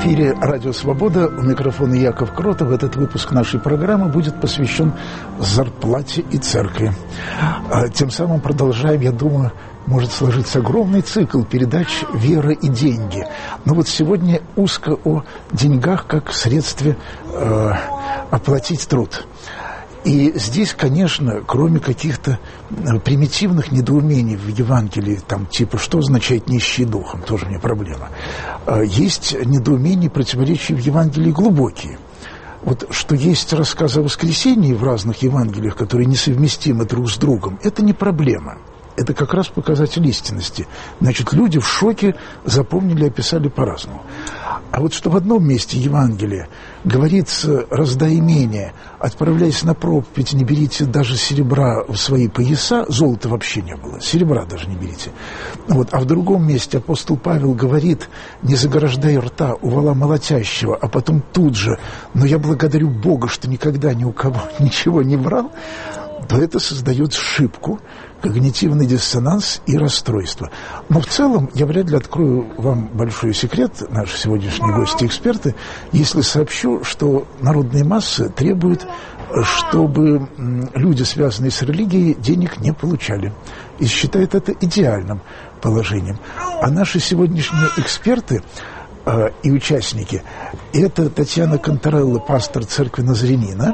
эфире «Радио Свобода», у микрофона Яков Кротов. Этот выпуск нашей программы будет посвящен зарплате и церкви. Тем самым продолжаем, я думаю, может сложиться огромный цикл передач «Вера и деньги». Но вот сегодня узко о деньгах как средстве оплатить труд. И здесь, конечно, кроме каких-то примитивных недоумений в Евангелии, там, типа, что означает «нищий духом», тоже не проблема, есть недоумения, противоречия в Евангелии глубокие. Вот что есть рассказы о воскресении в разных Евангелиях, которые несовместимы друг с другом, это не проблема. Это как раз показатель истинности. Значит, люди в шоке запомнили и описали по-разному. А вот что в одном месте Евангелия говорится: раздай имение, отправляясь на проповедь, не берите даже серебра в свои пояса, золота вообще не было, серебра даже не берите. Вот. А в другом месте апостол Павел говорит: не заграждай рта у вола молотящего, а потом тут же: но я благодарю Бога, что никогда ни у кого ничего не брал, то это создает ошибку, когнитивный диссонанс и расстройство. Но в целом я вряд ли открою вам большой секрет, наши сегодняшние гости-эксперты, если сообщу, что народные массы требуют, чтобы люди, связанные с религией, денег не получали. И считают это идеальным положением. А наши сегодняшние эксперты и участники – это Татьяна Конторелло, пастор церкви Назарянина.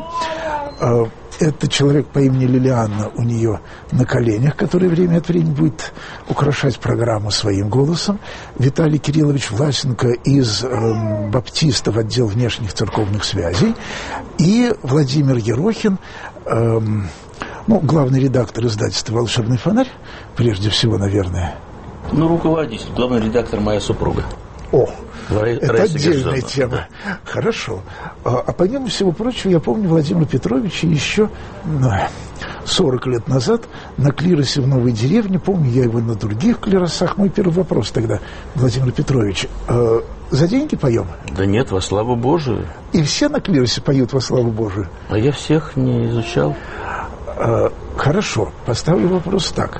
Это человек по имени Лилианна у нее на коленях, который время от времени будет украшать программу своим голосом. Виталий Кириллович Власенко из баптистов, отдел внешних церковных связей. И Владимир Ерохин, главный редактор издательства «Волшебный фонарь», прежде всего, наверное. Руководитель, главный редактор моя супруга. Это отдельная тема. Хорошо. А помимо всего прочего, я помню Владимира Петровича еще 40 лет назад на клиросе в Новой деревне. Помню я его на других клиросах. Мой первый вопрос тогда: Владимир Петрович, за деньги поем? Да нет, во славу Божию. И все на клиросе поют во славу Божию? А я всех не изучал. Хорошо. Поставлю вопрос так.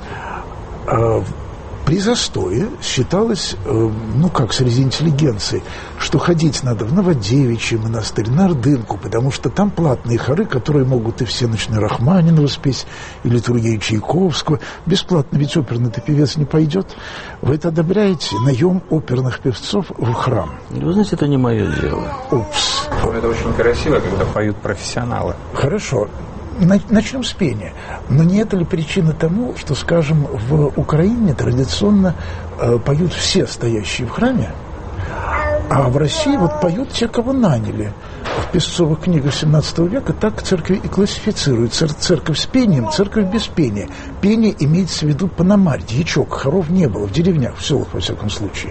При застое считалось, среди интеллигенции, что ходить надо в Новодевичий монастырь, на Ордынку, потому что там платные хоры, которые могут и всеночный Рахманинова спеть, и литургию Чайковского. Бесплатно, ведь оперный-то певец не пойдет. Вы это одобряете? Наем оперных певцов в храм? Вы знаете, это не мое дело. Упс. Это очень красиво, когда поют профессионалы. Хорошо. Начнем с пения. Но не это ли причина тому, что, скажем, в Украине традиционно поют все стоящие в храме, а в России поют те, кого наняли? В Песцовых книгах XVII века так церковь и классифицирует: церковь с пением, церковь без пения. Пение имеется в виду пономарь, дьячок, хоров не было в деревнях, в селах, во всяком случае.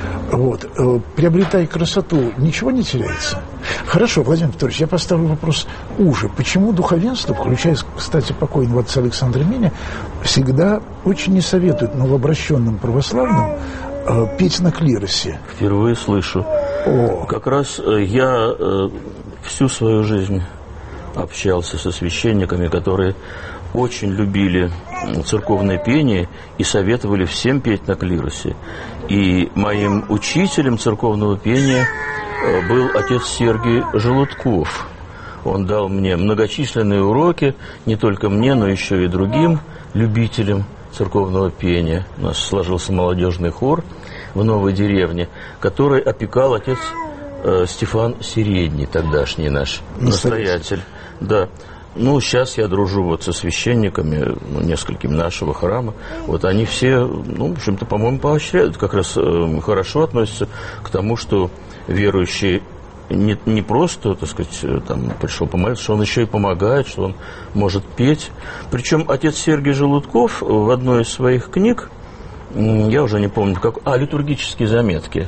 Приобретая красоту, ничего не теряется? Хорошо, Владимир Петрович, я поставлю вопрос уже. Почему духовенство, включая, кстати, покойного отца Александра Меня, всегда очень не советует новообращенным православным петь на клиросе? Впервые слышу. Как раз я всю свою жизнь общался со священниками, которые очень любили церковное пение и советовали всем петь на клиросе. И моим учителем церковного пения был отец Сергий Желудков. Он дал мне многочисленные уроки, не только мне, но еще и другим любителям церковного пения. У нас сложился молодежный хор в Новой деревне, который опекал отец Стефан Середний, тогдашний наш настоятель. Да. Сейчас я дружу со священниками, несколькими нашего храма. Они все, в общем-то, по-моему, поощряют, как раз хорошо относятся к тому, что верующий не просто, так сказать, пришел помолиться, что он еще и помогает, что он может петь. Причем отец Сергий Желудков в одной из своих книг, я уже не помню, литургические заметки,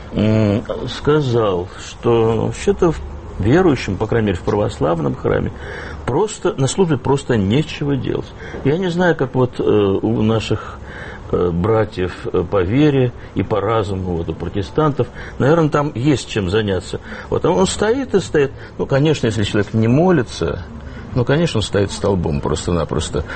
сказал, что вообще-то верующим, по крайней мере, в православном храме, на службе просто нечего делать. Я не знаю, как у наших братьев по вере и по разуму, у протестантов, наверное, там есть чем заняться. Он стоит и стоит. Конечно, если человек не молится, конечно, он стоит столбом просто-напросто.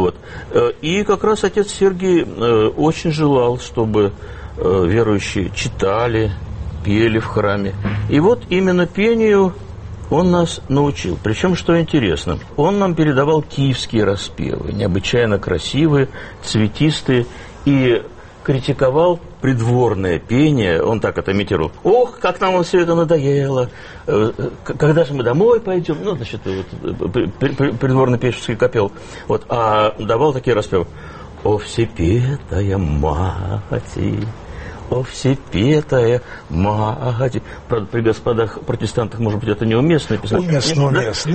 И как раз отец Сергий очень желал, чтобы верующие читали пели в храме. И вот именно пению он нас научил. Причем, что интересно, он нам передавал киевские распевы, необычайно красивые, цветистые, и критиковал придворное пение, он так это имитировал. Ох, как нам все это надоело, когда же мы домой пойдем? Ну, значит, вот, придворный певческий копел. Вот, а давал такие распевы. О, всепетая мати, о, всепетая мать. Правда, при господах протестантах, может быть, это неуместно писать. Уместно.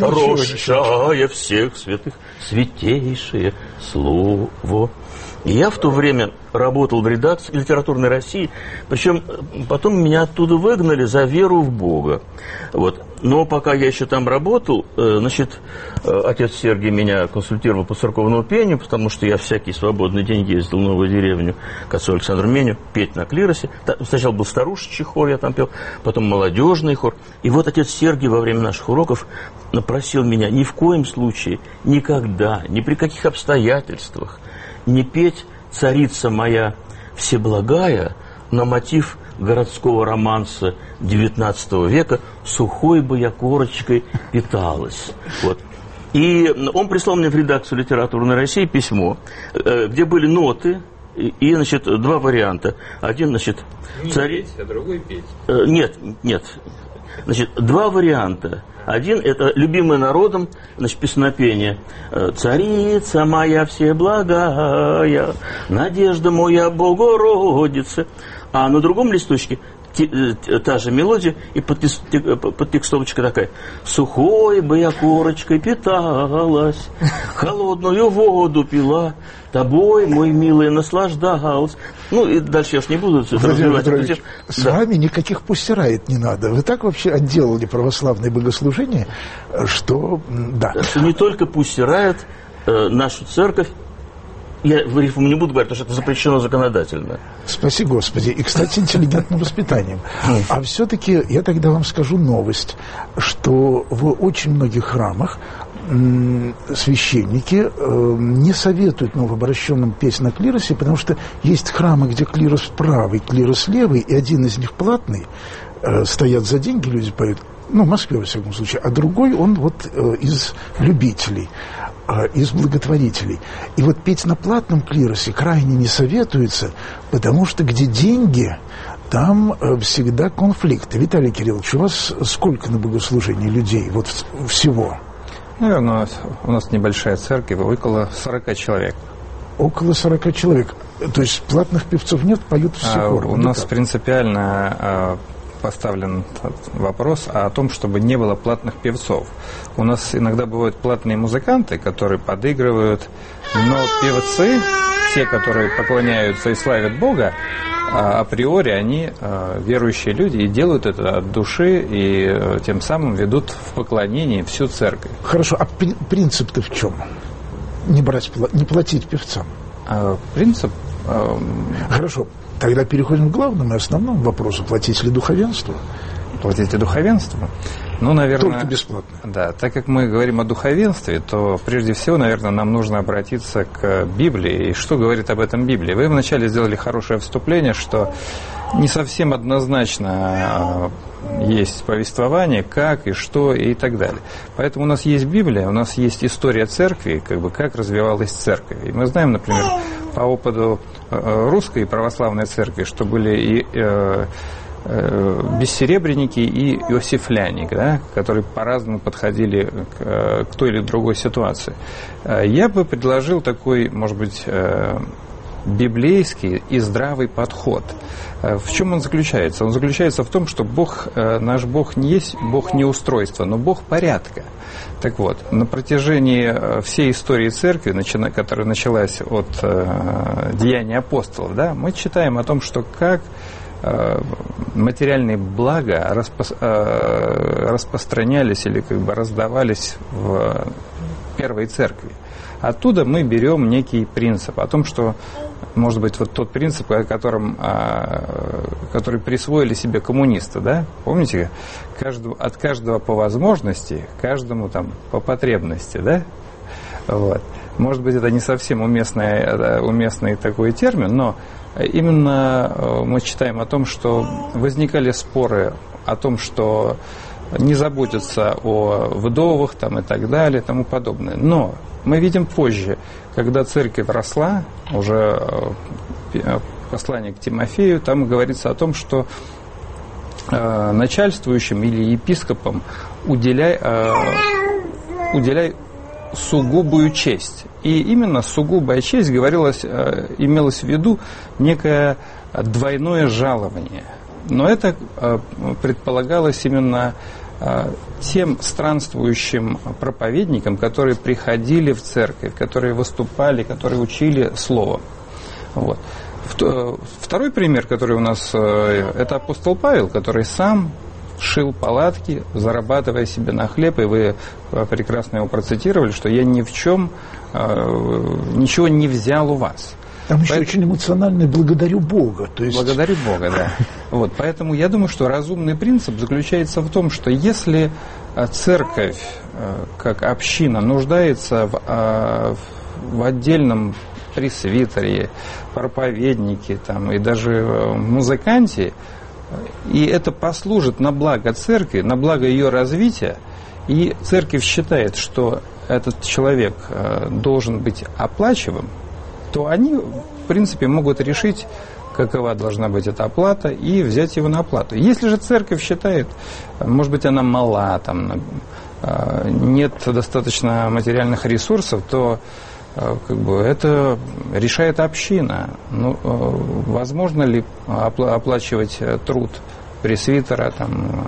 Рощая всех святых, святейшее слово. И я в то время работал в редакции «Литературной России», причем потом меня оттуда выгнали за веру в Бога. Вот. Но пока я еще там работал, значит, отец Сергий меня консультировал по церковному пению, потому что я всякий свободный день ездил в Новую деревню к отцу Александру Меню петь на клиросе. Сначала был старушечий хор, я там пел, потом молодежный хор. И вот отец Сергий во время наших уроков просил меня ни в коем случае, никогда, ни при каких обстоятельствах не петь «Царица моя всеблагая» на мотив городского романса XIX века «Сухой бы я корочкой питалась». Вот. И он прислал мне в редакцию «Литературной России» письмо, где были ноты и, значит, два варианта. Один, значит, не петь, а другой петь. Нет. Значит, два варианта. Один – это любимый народом, значит, песнопение. «Царица моя всеблагая, надежда моя Богородица». А на другом листочке та же мелодия и подтекстовочка такая. «Сухой бы я корочкой питалась, холодную воду пила, тобой, мой милый, наслаждалась». Ну, и дальше я уж не буду это развивать. С вами никаких пустирает не надо. Вы так вообще отделали православные богослужения, что... Да. Что не только пустирает нашу церковь, я в рифму не буду говорить, потому что это запрещено законодательно. Спаси Господи. И, кстати, интеллигентным воспитанием. А все-таки я тогда вам скажу новость, что в очень многих храмах священники не советуют новообращенным петь на клиросе, потому что есть храмы, где клирос правый, клирос левый, и один из них платный, стоят за деньги, люди поют, ну, в Москве, во всяком случае, а другой, он вот из любителей, из благотворителей. И вот петь на платном клиросе крайне не советуется, потому что где деньги, там всегда конфликты. Виталий Кириллович, у вас сколько на богослужении людей, вот всего? Наверное, у нас небольшая церковь, около 40 человек. Около 40 человек. То есть платных певцов нет, поют все хоры? У нас принципиально поставлен вопрос о том, чтобы не было платных певцов. У нас иногда бывают платные музыканты, которые подыгрывают, но певцы, те, которые поклоняются и славят Бога, априори они верующие люди и делают это от души, и тем самым ведут в поклонении всю церковь. Хорошо, а принцип-то в чем? Не платить певцам? Принцип... Хорошо, тогда переходим к главному и основному вопросу. Платить ли духовенству? Платить ли духовенству? Ну, наверное... Только бесплатно. Да, так как мы говорим о духовенстве, то прежде всего, наверное, нам нужно обратиться к Библии. И что говорит об этом Библия? Вы вначале сделали хорошее вступление, что не совсем однозначно есть повествование, как и что и так далее. Поэтому у нас есть Библия, у нас есть история церкви, как бы как развивалась церковь. И мы знаем, например, по опыту русской православной церкви, что были и бессеребренники и иосифляне, да, которые по-разному подходили к той или другой ситуации. Я бы предложил такой, может быть, библейский и здравый подход. В чем он заключается? Он заключается в том, что Бог, наш Бог не есть Бог неустройства, но Бог порядка. Так вот, на протяжении всей истории церкви, которая началась от деяний апостолов, да, мы читаем о том, что как материальные блага распространялись или как бы раздавались в первой церкви. Оттуда мы берем некий принцип о том, что, может быть, вот тот принцип, который присвоили себе коммунисты, да? Помните, от каждого по возможности, каждому там по потребности, да? Вот. Может быть, это не совсем уместный такой термин, но именно мы читаем о том, что возникали споры о том, что не заботятся о вдовах там, и так далее, и тому подобное. Но мы видим позже, когда церковь росла, уже послание к Тимофею, там говорится о том, что начальствующим или епископам уделяй сугубую честь. И именно сугубая честь имелось в виду некое двойное жалование. Но это предполагалось именно тем странствующим проповедникам, которые приходили в церковь, которые выступали, которые учили словом. Вот. Второй пример, который у нас, это апостол Павел, который сам шил палатки, зарабатывая себе на хлеб, и вы прекрасно его процитировали, что я ни в чем ничего не взял у вас. Там еще очень эмоционально «благодарю Бога». То есть... Благодарю Бога, да. Вот, поэтому я думаю, что разумный принцип заключается в том, что если церковь, как община, нуждается в отдельном пресвитере, проповеднике там, и даже музыканте, и это послужит на благо церкви, на благо ее развития, и церковь считает, что этот человек должен быть оплачиваем, то они, в принципе, могут решить, какова должна быть эта оплата, и взять его на оплату. Если же церковь считает, может быть, она мала, там, нет достаточно материальных ресурсов, то это решает община. Ну, возможно ли оплачивать труд пресвитера там,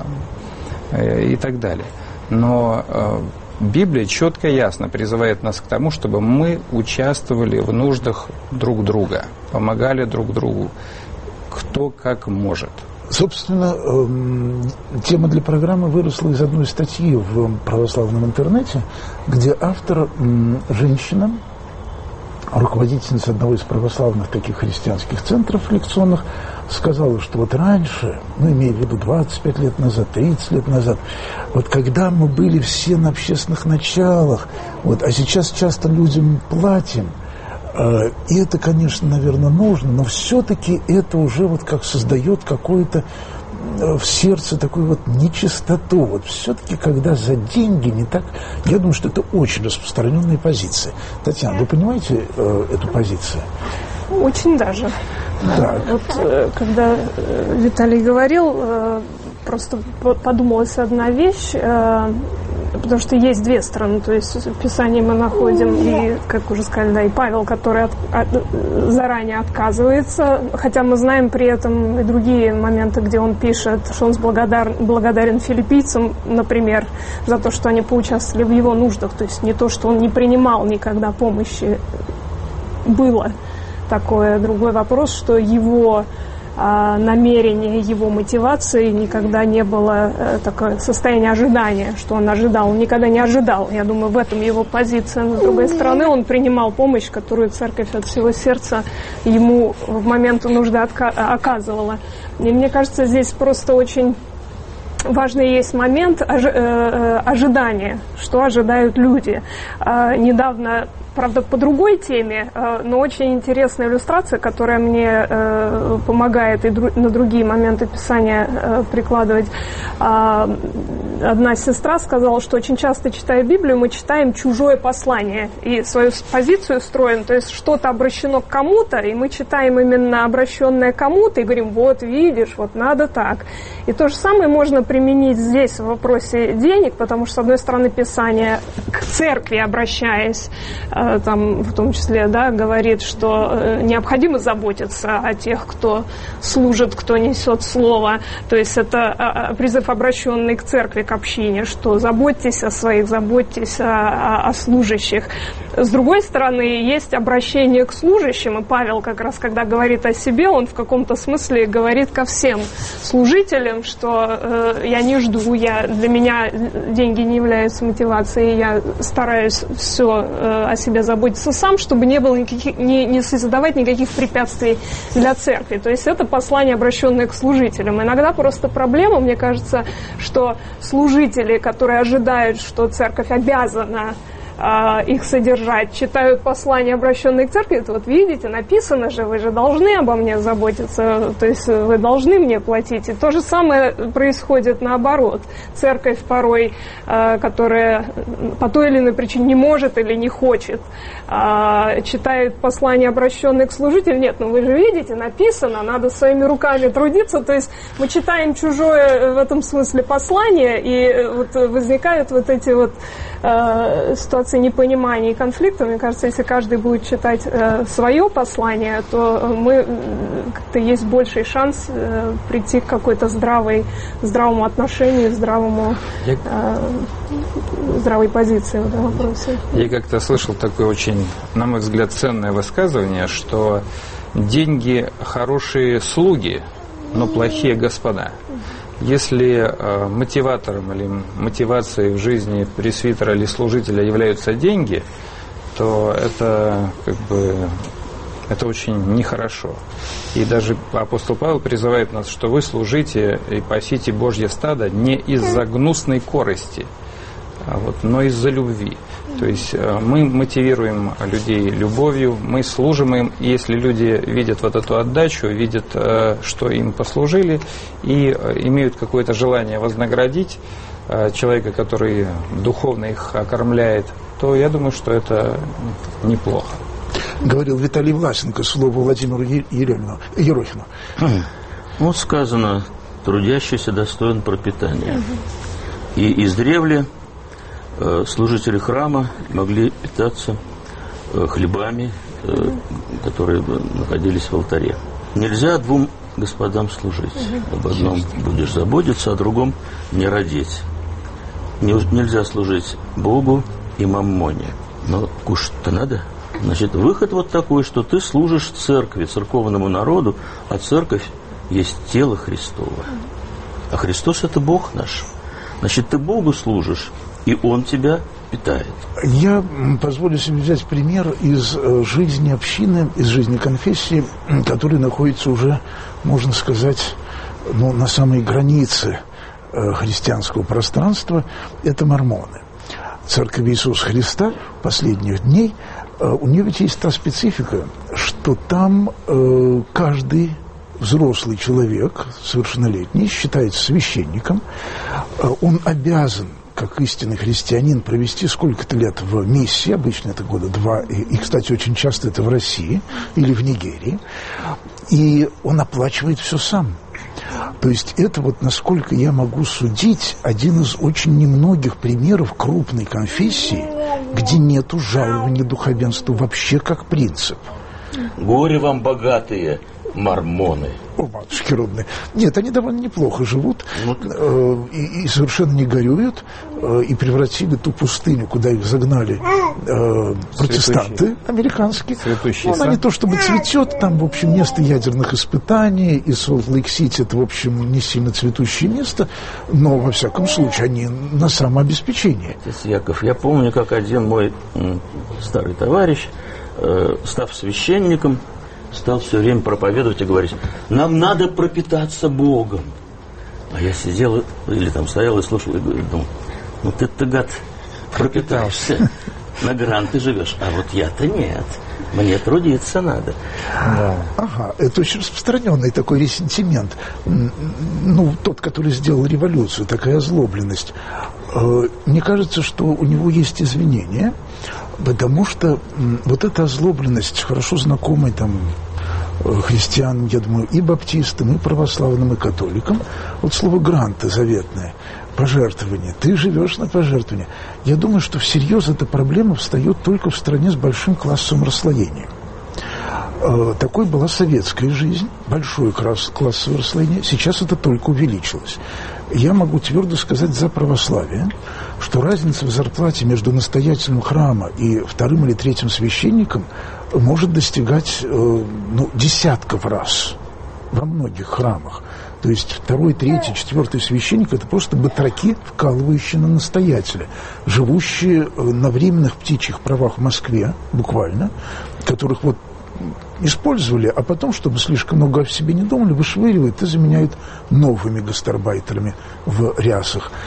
и так далее. Но Библия четко и ясно призывает нас к тому, чтобы мы участвовали в нуждах друг друга, помогали друг другу, кто как может. Собственно, тема для программы выросла из одной статьи в православном интернете, где автор, женщина, руководительница одного из православных таких христианских центров лекционных, сказала, что вот раньше, имея в виду 25 лет назад, 30 лет назад, вот когда мы были все на общественных началах, а сейчас часто людям платим, и это, конечно, наверное, нужно, но все-таки это уже как создает какую-то в сердце такую нечистоту. Все-таки, когда за деньги не так... Я думаю, что это очень распространенная позиция. Татьяна, вы понимаете эту позицию? Очень даже. Так. Когда Виталий говорил, просто подумалась одна вещь, потому что есть две стороны, то есть в Писании мы находим, и, как уже сказали, и Павел, который заранее отказывается, хотя мы знаем при этом и другие моменты, где он пишет, что он благодарен филиппийцам, например, за то, что они поучаствовали в его нуждах, то есть не то, что он не принимал никогда помощи, было такое. Другой вопрос, что его намерение, его мотивации никогда не было такое состояние ожидания, что он ожидал, он никогда не ожидал. Я думаю, в этом его позиция. Но с другой стороны, он принимал помощь, которую церковь от всего сердца ему в момент нужды оказывала. И мне кажется, здесь просто очень важный есть момент ожидания, что ожидают люди. Недавно, правда, по другой теме, но очень интересная иллюстрация, которая мне помогает и на другие моменты Писания прикладывать. Одна сестра сказала, что очень часто, читая Библию, мы читаем чужое послание и свою позицию строим, то есть что-то обращено к кому-то, и мы читаем именно обращенное к кому-то и говорим, вот видишь, вот надо так. И то же самое можно применить здесь в вопросе денег, потому что, с одной стороны, Писание к церкви, обращаясь, там, в том числе, говорит, что необходимо заботиться о тех, кто служит, кто несет слово. То есть это призыв, обращенный к церкви, к общине, что заботьтесь о своих, заботьтесь о служащих. С другой стороны, есть обращение к служащим, и Павел как раз, когда говорит о себе, он в каком-то смысле говорит ко всем служителям, что я не жду, для меня деньги не являются мотивацией, я стараюсь все о себе заботиться сам, чтобы не было не создавать никаких препятствий для церкви. То есть это послание, обращенное к служителям. Иногда просто проблема, мне кажется, что служители, которые ожидают, что церковь обязана их содержать, читают послания, обращенные к церкви, это вот видите, написано же, вы же должны обо мне заботиться, то есть вы должны мне платить. И то же самое происходит наоборот. Церковь порой, которая по той или иной причине не может или не хочет, читает послания, обращенные к служителю, нет, ну вы же видите, написано, надо своими руками трудиться, то есть мы читаем чужое в этом смысле послание, и вот возникают вот эти вот ситуации непонимания и конфликта. Мне кажется, если каждый будет читать свое послание, то мы как-то есть больший шанс прийти к какой-то здравому отношению, здравой позиции в этом вопросе. Я как-то слышал такое очень, на мой взгляд, ценное высказывание, что деньги хорошие слуги, но плохие господа. Если мотиватором или мотивацией в жизни пресвитера или служителя являются деньги, то это это очень нехорошо. И даже апостол Павел призывает нас, что вы служите и пасите Божье стадо не из-за гнусной корысти, но из-за любви. То есть мы мотивируем людей любовью, мы служим им, и если люди видят вот эту отдачу, видят, что им послужили, и имеют какое-то желание вознаградить человека, который духовно их окормляет, то я думаю, что это неплохо. Говорил Виталий Власенко, слово Владимиру Ерохину. Вот сказано, трудящийся достоин пропитания. И издревле служители храма могли питаться хлебами, которые находились в алтаре. Нельзя двум господам служить. Об одном будешь заботиться, о другом не родить. Нельзя служить Богу и маммоне. Но кушать-то надо. Значит, выход вот такой, что ты служишь церкви, церковному народу, а церковь есть тело Христово. А Христос – это Бог наш. Значит, ты Богу служишь, и Он тебя питает. Я позволю себе взять пример из жизни общины, из жизни конфессии, которая находится уже, можно сказать, на самой границе христианского пространства. Это мормоны. Церковь Иисуса Христа последних дней, у нее ведь есть та специфика, что там каждый взрослый человек, совершеннолетний, считается священником, он обязан, как истинный христианин, провести сколько-то лет в миссии, обычно это года 2, и, кстати, очень часто это в России или в Нигерии, и он оплачивает все сам. То есть это вот, насколько я могу судить, один из очень немногих примеров крупной конфессии, где нету жалования духовенству вообще как принцип. Горе вам, богатые мормоны. О, матушки родные. Нет, они довольно неплохо живут и совершенно не горюют, и превратили ту пустыню, куда их загнали протестанты американские. Она не то чтобы цветет, там, в общем, место ядерных испытаний, и Солт-Лейк-Сити, это, в общем, не сильно цветущее место, но, во всяком случае, они на самообеспечении. Отец Яков, я помню, как один мой старый товарищ, став священником, стал все время проповедовать и говорить: нам надо пропитаться Богом. А я сидел или там стоял и слушал, и думал: ну ты-то, гад, пропитаешься, на гранты живешь, а вот я-то нет, мне трудиться надо. Да. Ага, это очень распространенный такой ресентимент. Тот, который сделал революцию, такая озлобленность. Мне кажется, что у него есть извинения, потому что вот эта озлобленность, хорошо знакомой там христианам, я думаю, и баптистам, и православным, и католикам, вот слово «гранты» заветное, пожертвование, ты живешь на пожертвование. Я думаю, что всерьез эта проблема встает только в стране с большим классовым расслоением. Такой была советская жизнь, большое классовое расслоение, сейчас это только увеличилось. Я могу твердо сказать за православие, что разница в зарплате между настоятелем храма и вторым или третьим священником может достигать десятков раз во многих храмах. То есть второй, третий, четвертый священник – это просто батраки, вкалывающие на настоятеля, живущие на временных птичьих правах в Москве, буквально, которых использовали, а потом, чтобы слишком много о себе не думали, вышвыривают и заменяют новыми гастарбайтерами в рясах.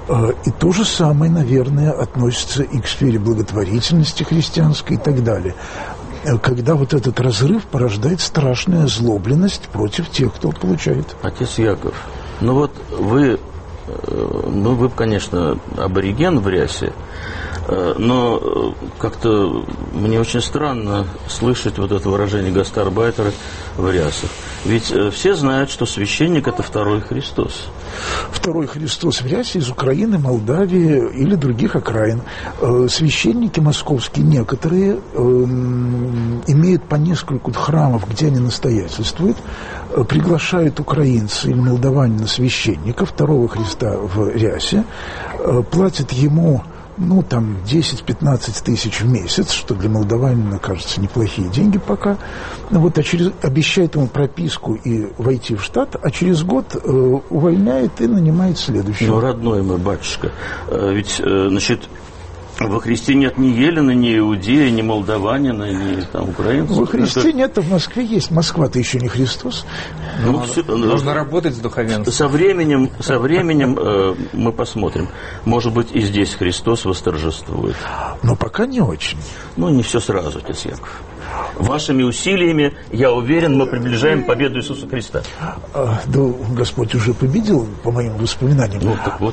И то же самое, наверное, относится и к сфере благотворительности христианской и так далее. Когда вот этот разрыв порождает страшную озлобленность против тех, кто получает. Отец Яков, вы, конечно, абориген в Рясе, но как-то мне очень странно слышать вот это выражение «гастарбайтеры в Рясах». Ведь все знают, что священник – это второй Христос. Второй Христос в Рясе из Украины, Молдавии или других окраин. Священники московские некоторые имеют по нескольку храмов, где они настоятельствуют, приглашают украинца или молдаванина священника, второго Христа в Рясе, платят ему 10-15 тысяч в месяц, что для молдаванина, кажется, неплохие деньги пока. Обещает ему прописку и войти в штат, а через год увольняет и нанимает следующего. Родной мой батюшка, ведь, во Христе нет ни Елена, ни Иудея, ни молдаванина, ни украинца. Во Христе нет, а в Москве есть. Москва-то еще не Христос. Нужно работать с духовенством. Со временем мы посмотрим. Может быть, и здесь Христос восторжествует. Но пока не очень. Не все сразу, отец Яков. Вашими усилиями, я уверен, мы приближаем победу Иисуса Христа. Господь уже победил, по моим воспоминаниям. Так вот.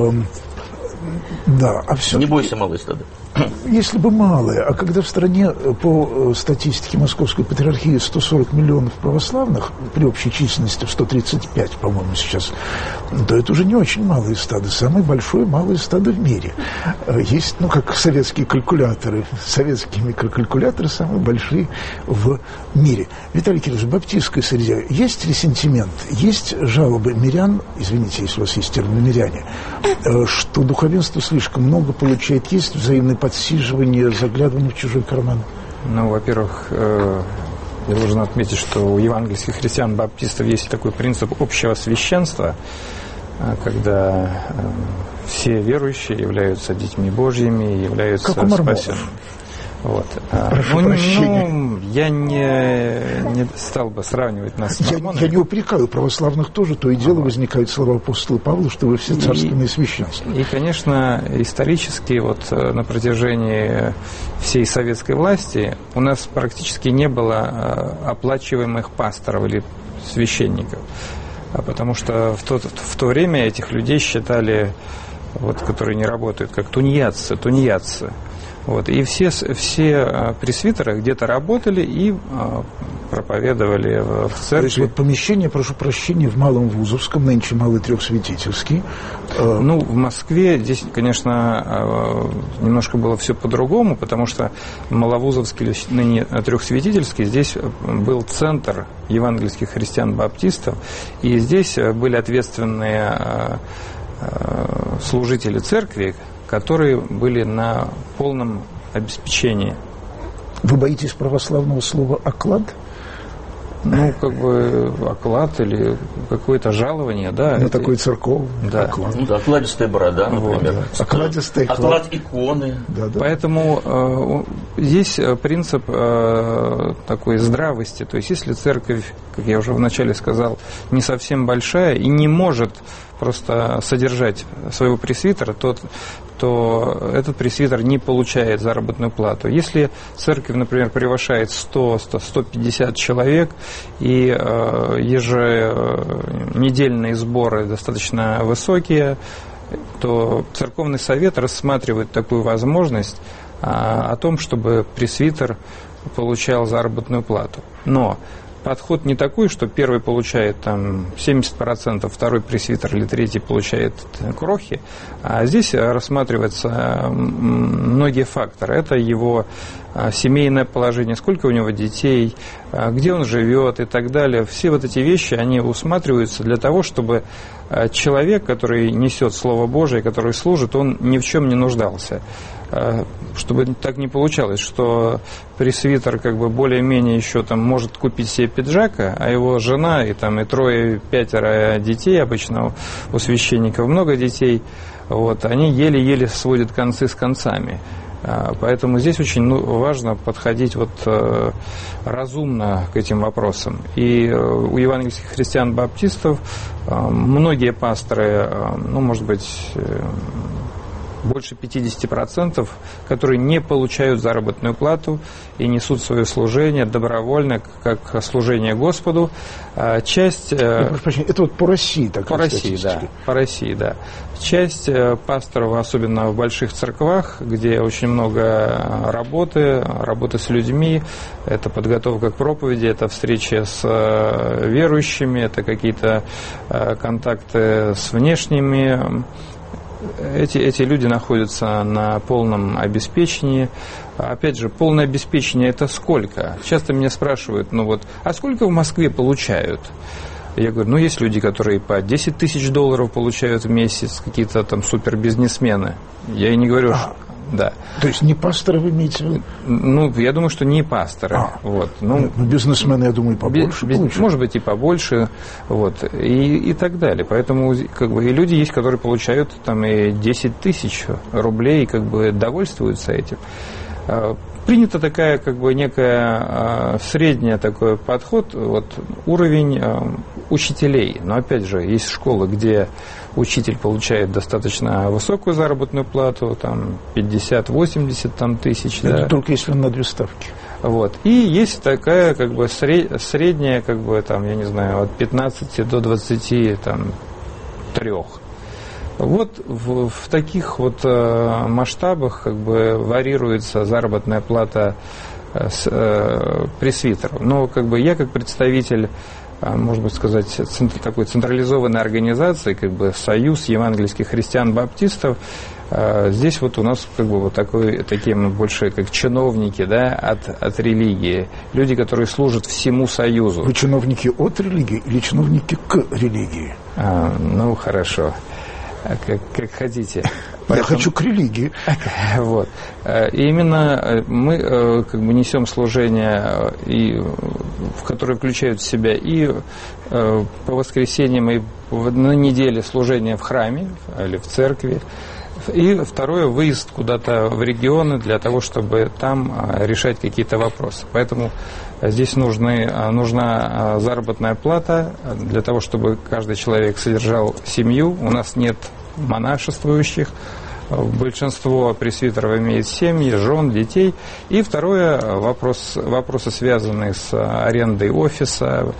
Да, а все. Не бойся малой стады. Если бы малое, а когда в стране по статистике Московской Патриархии 140 миллионов православных, при общей численности в 135, по-моему, сейчас, то это уже не очень малые стады. Самое большое малое стадо в мире. Есть, как советские калькуляторы, советские микрокалькуляторы самые большие в мире. Виталий Кириллович, в баптистской среде есть ресентимент, есть жалобы мирян, извините, если у вас есть термин миряне, что духовенство слишком много получает, есть взаимный подсиживание, заглядывание в чужой карман? Во-первых, я должен отметить, что у евангельских христиан-баптистов есть такой принцип общего священства, когда все верующие являются детьми Божьими, являются спасенными. Прошу прощения. Я не стал бы сравнивать нас с мормонами. Я не упрекаю православных тоже, то и дело возникают слова апостола Павла, что вы все царственные священства. И, конечно, исторически на протяжении всей советской власти у нас практически не было оплачиваемых пасторов или священников. Потому что в то время этих людей считали, которые не работают, как тунеядцы. И все пресвитеры где-то работали и проповедовали в церкви. То есть помещение, прошу прощения, в Малом Вузовском, нынче Малый Трехсвятительский. В Москве здесь, конечно, немножко было все по-другому, потому что Маловузовский, ныне Трехсвятительский, здесь был центр евангельских христиан-баптистов, и здесь были ответственные служители церкви, которые были на полном обеспечении. Вы боитесь православного слова «оклад»? Оклад или какое-то жалование, да. Такой церковный оклад. Окладистая борода, например. Оклад иконы. Да. Поэтому здесь принцип такой здравости. То есть, если церковь, как я уже вначале сказал, не совсем большая и не может просто содержать своего пресвитера, то этот пресвитер не получает заработную плату. Если церковь, например, превышает 100-150 человек, и еженедельные сборы достаточно высокие, то церковный совет рассматривает такую возможность о том, чтобы пресвитер получал заработную плату. Но подход не такой, что первый получает 70%, второй пресвитер или третий получает крохи, а здесь рассматриваются многие факторы. Это его семейное положение, сколько у него детей, где он живет и так далее. Все эти вещи, они усматриваются для того, чтобы человек, который несет Слово Божие, который служит, он ни в чем не нуждался. Чтобы так не получалось, что пресвитер более-менее еще может купить себе пиджака, а его жена и 3-5 детей, обычно у священников много детей, они еле-еле сводят концы с концами. Поэтому здесь очень важно подходить разумно к этим вопросам. И у евангельских христиан-баптистов многие пасторы, может быть, больше 50%, которые не получают заработную плату и несут свое служение добровольно, как служение Господу. Часть... Это по России, так по России, да. По России, да. Часть пасторов, особенно в больших церквах, где очень много работы с людьми, это подготовка к проповеди, это встречи с верующими, это какие-то контакты с внешними. Эти люди находятся на полном обеспечении. Опять же, полное обеспечение – это сколько? Часто меня спрашивают, а сколько в Москве получают? Я говорю, есть люди, которые по $10 тысяч получают в месяц, какие-то там супербизнесмены. Я и не говорю, да. То есть не пасторы вы имеете в виду? Я думаю, что не пасторы. Бизнесмены, я думаю, побольше получают. Может быть, и побольше, и так далее. Поэтому, и люди есть, которые получают там и 10 тысяч рублей, и довольствуются этим. Принята такая, некая средняя такой подход, уровень учителей. Но, опять же, есть школы, где учитель получает достаточно высокую заработную плату, там 50-80 тысяч. Это только если он на 2 ставки. И есть такая, средняя, я не знаю, от 15 до 23. В таких масштабах варьируется заработная плата пресвитеру. Но я как представитель, можно сказать, такой централизованной организации, Союз евангельских христиан-баптистов, здесь у нас такие мы больше как чиновники, от религии, люди, которые служат всему Союзу. Вы чиновники от религии или чиновники к религии? Хорошо. Как хотите. Я хочу к религии. И именно мы несем служение, в которое включают в себя и по воскресеньям, и на неделе служение в храме или в церкви. И второе, выезд куда-то в регионы для того, чтобы там решать какие-то вопросы. Поэтому здесь нужна заработная плата для того, чтобы каждый человек содержал семью. У нас нет монашествующих. Большинство пресвитеров имеет семьи, жен, детей. И второе, вопросы, связанные с арендой офиса,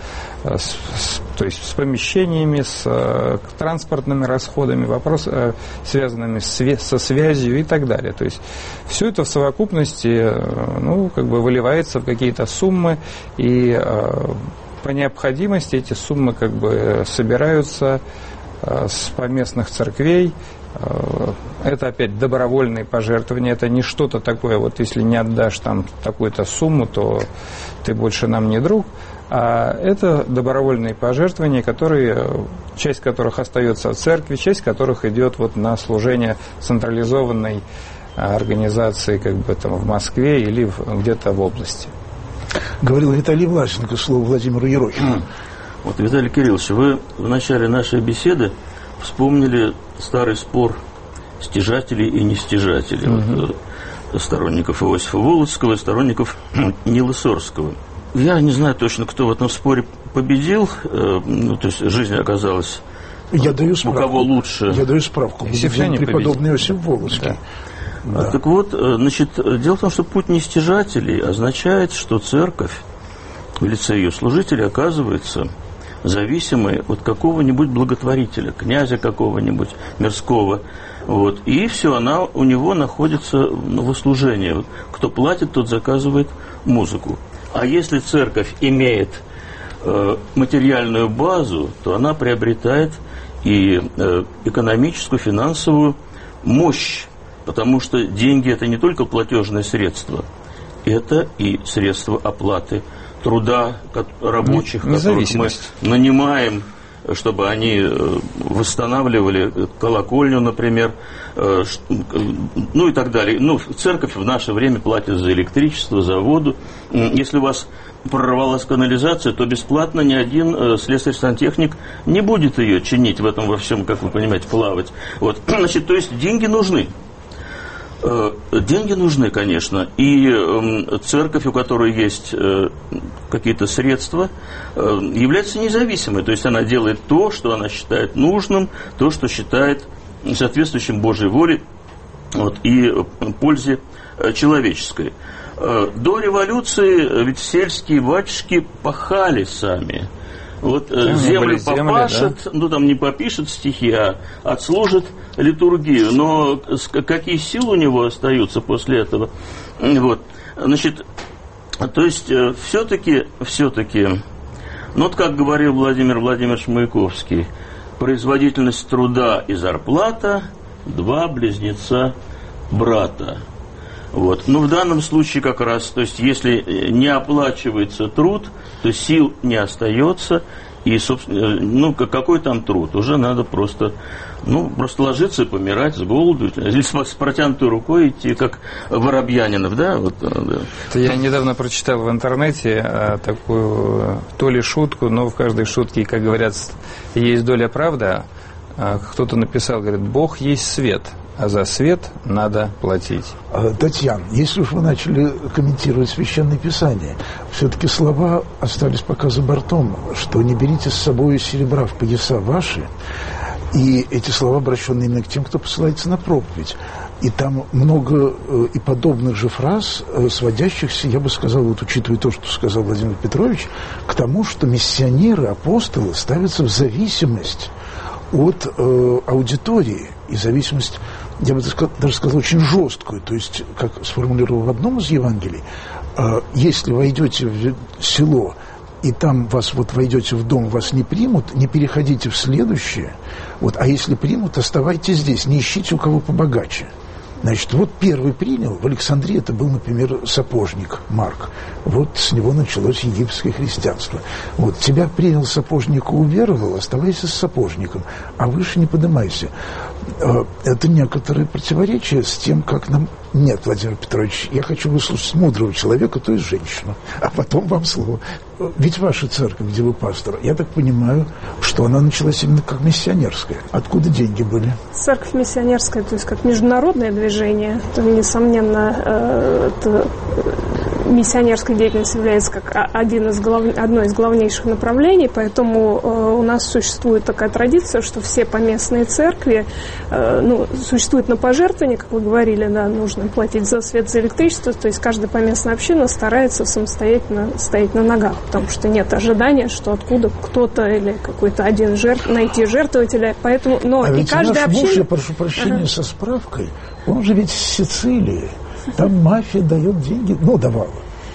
то есть с помещениями, с транспортными расходами, вопросы, связанными со связью и так далее. То есть все это в совокупности выливается в какие-то суммы, и по необходимости эти суммы собираются с поместных церквей. Это опять добровольные пожертвования, это не что-то такое, если не отдашь там такую-то сумму, то ты больше нам не друг, а это добровольные пожертвования, часть которых остается в церкви, часть которых идет на служение централизованной организации в Москве или где-то в области. Говорил Виталий Власенко, слово Владимиру Ерохину. Виталий Кириллович, вы в начале нашей беседы вспомнили старый спор стяжателей и нестяжателей, сторонников Иосифа Волоцкого и сторонников Нила Сорского. Я не знаю точно, кто в этом споре победил, то есть жизнь оказалась у кого лучше. Я даю справку. Преподобный Иосиф Волоцкий. Да. Так дело в том, что путь нестяжателей означает, что церковь в лице ее служителей оказывается зависимой от какого-нибудь благотворителя, князя какого-нибудь мирского. И все, она у него находится в услужении. Кто платит, тот заказывает музыку. А если церковь имеет материальную базу, то она приобретает и экономическую, финансовую мощь, потому что деньги – это не только платежное средство, это и средство оплаты труда рабочих, которых мы нанимаем, чтобы они восстанавливали колокольню, например, и так далее. Церковь в наше время платит за электричество, за воду. Если у вас прорвалась канализация, то бесплатно ни один слесарь-сантехник не будет ее чинить в этом во всем, как вы понимаете, плавать. То есть деньги нужны. Деньги нужны, конечно, и церковь, у которой есть какие-то средства, является независимой, то есть она делает то, что она считает нужным, то, что считает соответствующим Божьей воле и пользе человеческой. До революции ведь сельские батюшки пахали сами. Вот землю попашет, да? Ну там не попишет стихи, а отслужит литургию. Но какие силы у него остаются после этого? Вот. Значит, то есть все-таки, ну вот как говорил Владимир Владимирович Маяковский, производительность труда и зарплата – два близнеца брата. Вот. Но в данном случае как раз, то есть если не оплачивается труд, то сил не остается, и, собственно, ну, какой там труд? Уже надо просто ложиться и помирать с голоду, или с протянутой рукой идти, как Воробьянинов, да? Вот, да. Я недавно прочитал в интернете такую, то ли шутку, но в каждой шутке, как говорят, есть доля правды. Кто-то написал, говорит, Бог есть свет, а за свет надо платить. Татьяна, если уж вы начали комментировать Священное Писание, все-таки слова остались пока за бортом, что не берите с собой серебра в пояса ваши, и эти слова обращены именно к тем, кто посылается на проповедь. И там много и подобных же фраз, сводящихся, я бы сказал, вот учитывая то, что сказал Владимир Петрович, к тому, что миссионеры, апостолы ставятся в зависимость от аудитории, и зависимость, я бы даже сказал, очень жесткую. То есть, как сформулировал в одном из Евангелий, если войдете в село, и там вас, вот войдете в дом, вас не примут, не переходите в следующее, вот, а если примут, оставайтесь здесь, не ищите у кого побогаче. Значит, вот первый принял, в Александрии это был, например, сапожник Марк. Вот с него началось египетское христианство. Вот, тебя принял сапожник и уверовал, оставайся с сапожником, а выше не поднимайся. Это некоторые противоречия с тем, как нам... Нет, Владимир Петрович, я хочу выслушать мудрого человека, то есть женщину, а потом вам слово. Ведь ваша церковь, где вы пастор, я так понимаю, что она началась именно как миссионерская. Откуда деньги были? Церковь миссионерская, то есть как международное движение, то, несомненно, это миссионерская деятельность является как одно из главнейших направлений, поэтому у нас существует такая традиция, что все поместные церкви, существуют на пожертвования, как вы говорили, да, нужно платить за свет, за электричество, то есть каждая поместная община старается самостоятельно стоять на ногах, потому что нет ожидания, что откуда кто-то или какой-то один найти жертвователя, поэтому, но и каждая община... Муж, я прошу прощения, со справкой, он же ведь с Сицилии, там мафия дает деньги, давала.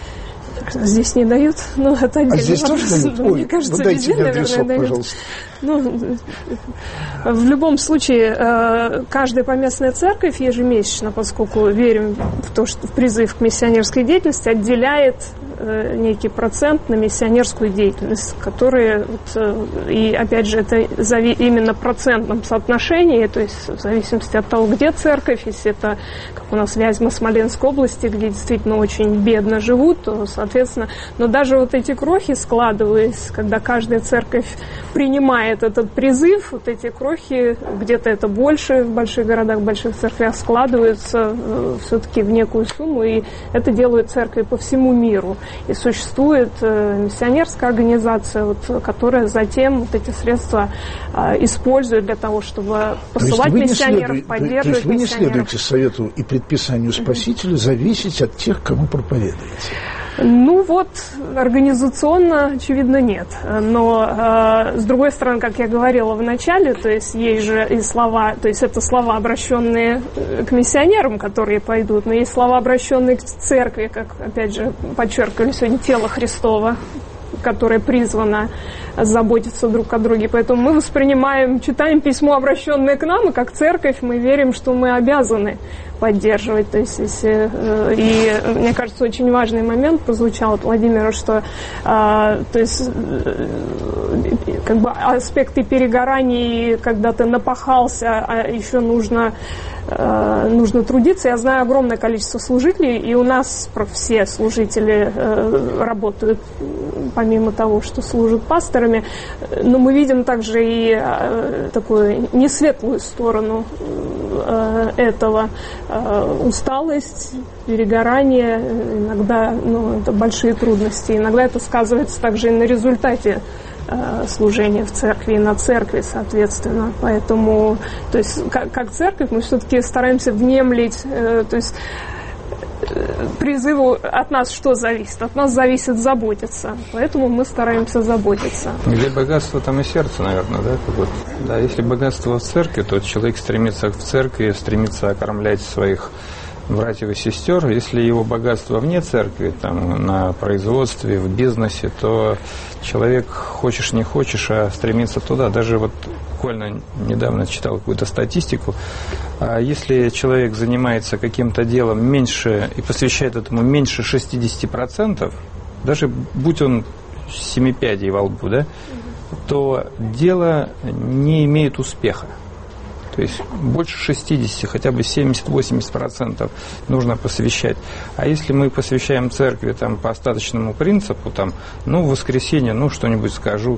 Здесь не дают, но это отдельный здесь вопрос. Тоже дают? Мне кажется, дайте везде, мне адресок, наверное, дают. Пожалуйста. В любом случае, каждая поместная церковь ежемесячно, поскольку верим в то, что в призыв к миссионерской деятельности, отделяет некий процент на миссионерскую деятельность, которые, и опять же, это именно в процентном соотношении, то есть в зависимости от того, где церковь, если это, как у нас Вязьма, Смоленской области, где действительно очень бедно живут, то, соответственно, но даже вот эти крохи, складываясь, когда каждая церковь принимает этот призыв, вот эти крохи, где-то это больше, в больших городах, в больших церквях складываются все-таки в некую сумму, и это делают церкви по всему миру. И существует миссионерская организация, которая затем эти средства использует для того, чтобы посылать миссионеров, поддерживать миссионеров. То есть вы не следуете совету и предписанию Спасителя зависеть от тех, кому проповедуете? Организационно, очевидно, нет. Но, с другой стороны, как я говорила в начале, то есть есть же и слова, то есть это слова, обращенные к миссионерам, которые пойдут, но есть слова, обращенные к церкви, как, опять же, подчеркивали сегодня, тело Христово, которое призвано заботиться друг о друге. Поэтому мы читаем письмо, обращенное к нам, и как церковь мы верим, что мы обязаны поддерживать. То есть, и мне кажется, очень важный момент прозвучал от Владимира, что как бы аспекты перегораний, когда ты напахался, а еще нужно трудиться. Я знаю огромное количество служителей, и у нас все служители работают, помимо того, что служат пасторами, но мы видим также и такую несветлую сторону этого. Усталость, перегорание, иногда это большие трудности. Иногда это сказывается также и на результате служения в церкви и на церкви, соответственно. Поэтому, то есть, как церковь, мы все-таки стараемся внемлить, то есть, призыву от нас что зависит? От нас зависит заботиться. Поэтому мы стараемся заботиться. Где богатство, там и сердце, наверное, да? Да, если богатство в церкви, то человек стремится в церкви, стремится окормлять своих братьев и сестер. Если его богатство вне церкви, там, на производстве, в бизнесе, то человек, хочешь не хочешь, а стремится туда. Даже вот буквально недавно читал какую-то статистику. Если человек занимается каким-то делом меньше и посвящает этому меньше 60%, даже будь он 7 пядей во лбу, да, то дело не имеет успеха. То есть больше 60, хотя бы 70-80% нужно посвящать. А если мы посвящаем церкви там, по остаточному принципу, там, в воскресенье, что-нибудь скажу,